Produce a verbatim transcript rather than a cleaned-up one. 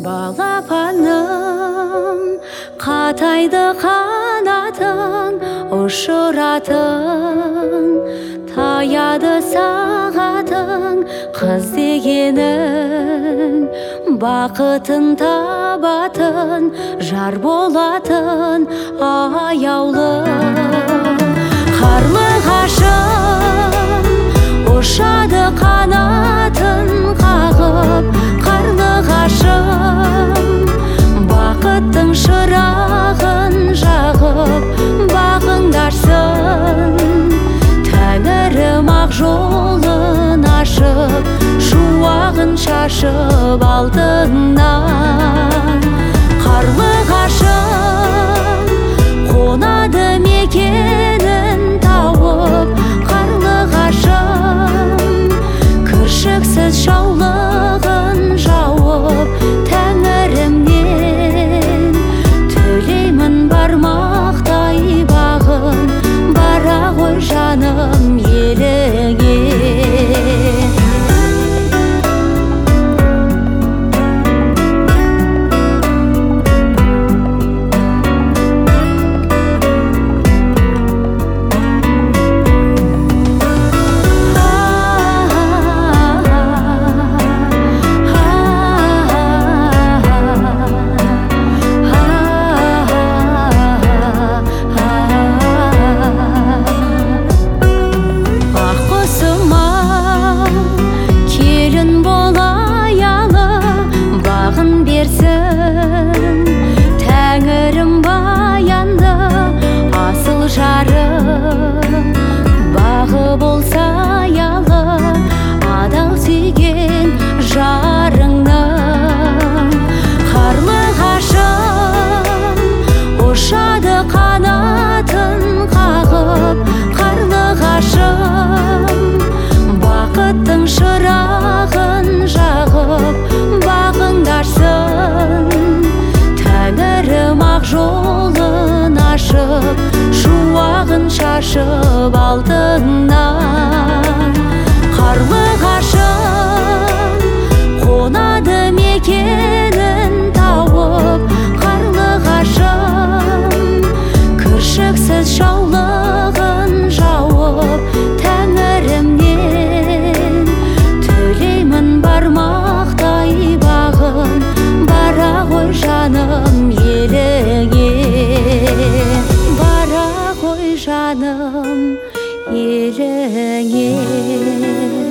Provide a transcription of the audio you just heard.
Балапаным, қатайды қанатын ұшыратын, таяды сағатың қыз дегенің, бақытын табатын, жар болатын аяулы. Қарлығашым ұшады қанатын қағып, қарлығашым бақыттың шырағын жағып, бағыңдарсын. Тәңірім ақ жолын ашып, шуағын шашып алтыннан. Қарлығашым қонады мекенін тауып, қарлығашым кіршіксіз жаулығын жауып, Тәңірімнен тілеймін бармақтай бағын, бара ғой жаным еліңе. Тәңірім баянды асыл жарым, бағы болса аялы адал сүйген жарыңның. Қарлығашым ұшады қанатын қағып, қарлығашым бақыттың шырағын жағып, бағыңдарсын. Тәңірім ақ жолын ашып, шуағын шашып алтыннан. Қарлығашым қонады мекенін тауып, қарлығашым кіршіксіз жаулығын жауып, Тәңірімнен тілеймін бармақтай бағын, бара ғой жаным еліңе. Бара ғой жаным еліңе.